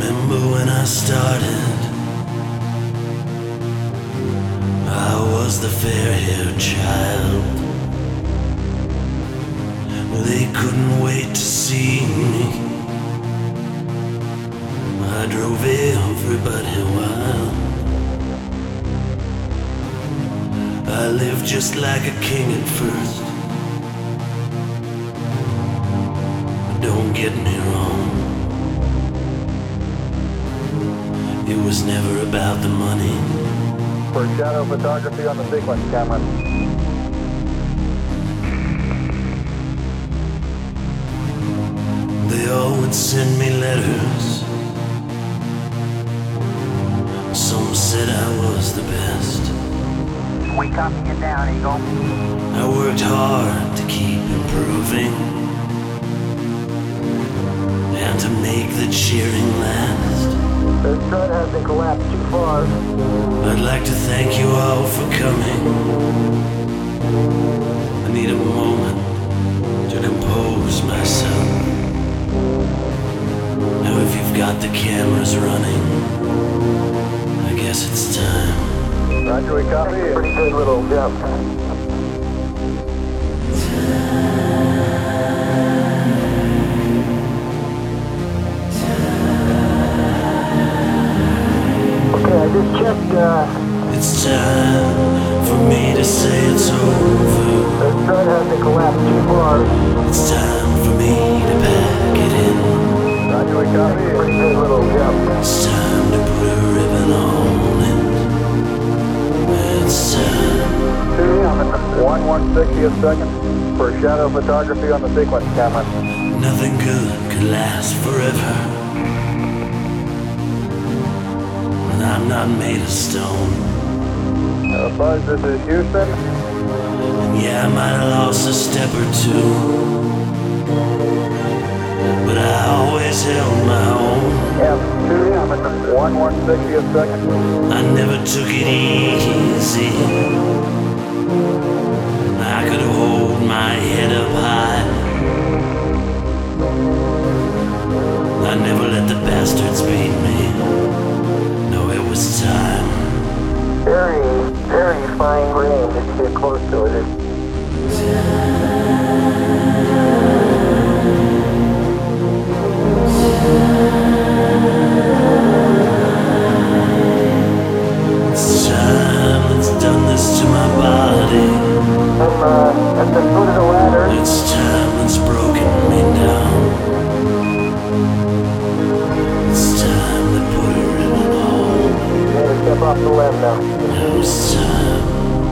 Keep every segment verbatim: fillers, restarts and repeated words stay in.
Remember when I started, I was the fair-haired child. They couldn't wait to see me. I drove everybody wild. I lived just like a king at first. But don't get me wrong, it was never about the money. For shadow photography on the sequence camera. They all would send me letters. Some said I was the best. We copy you down, Eagle. I worked hard to keep improving and to make the cheering last. The strut hasn't collapsed too far. I'd like to thank you all for coming. I need a moment to compose myself. Now if you've got the cameras running, I guess it's time. Roger, we copy. Pretty good little jump. Okay, I just checked, uh... It's time for me to say it's over. The strut hasn't collapsed too far. It's time for me to pack it in. Roger, we copy. Pretty good little jump. It's time to put a ribbon on it. It's time. One one sixtieth second for shadow photography on the sequence camera. Nothing good could last forever. And I'm not made of stone. Uh, Buzz, this is Houston. And yeah, I might have lost a step or two, but I always held my own. F two, one one sixtieth second. I never took it easy. I could hold my head up high. I never let the bastards beat me. No, it was time. Very, very fine grain if you get close to it. It's time that's done this to my body. I'm uh, at the foot of the ladder. It's time that's broken me down. It's time to put a ribbon on. You gotta step off the limb now. Now it's time.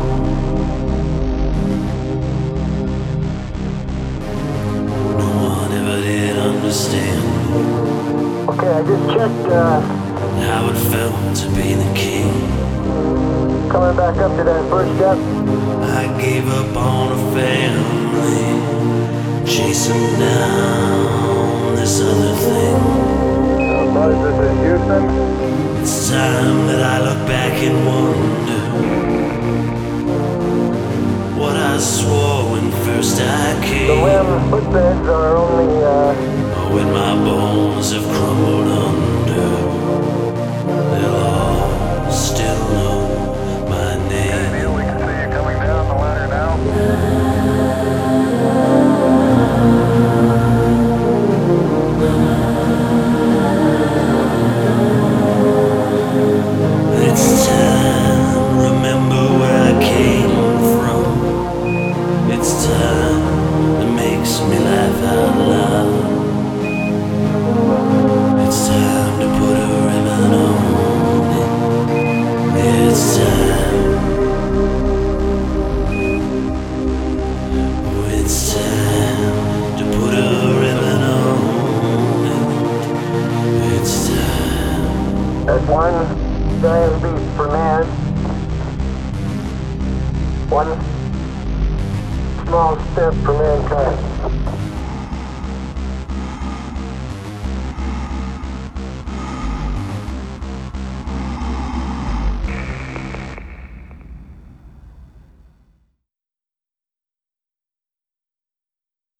No one ever did understand Okay, I just checked, uh, how it felt to be the king. coming back up to that first step. I gave up on a family, chasing down this other thing. Uh, Buzz, this is Houston. It's time that I look back and wonder what I swore when first I The came. limb footbeds are only, uh, Oh, when my bones have crumbled under, they'll all still know my name. we can see you coming down the ladder now. It's time, remember where I came from. It's time that makes me laugh out loud. It's time to put a ribbon on it. It's time. Oh, it's time to put a ribbon on it. It's time. That's one giant leap for man. One small step for mankind.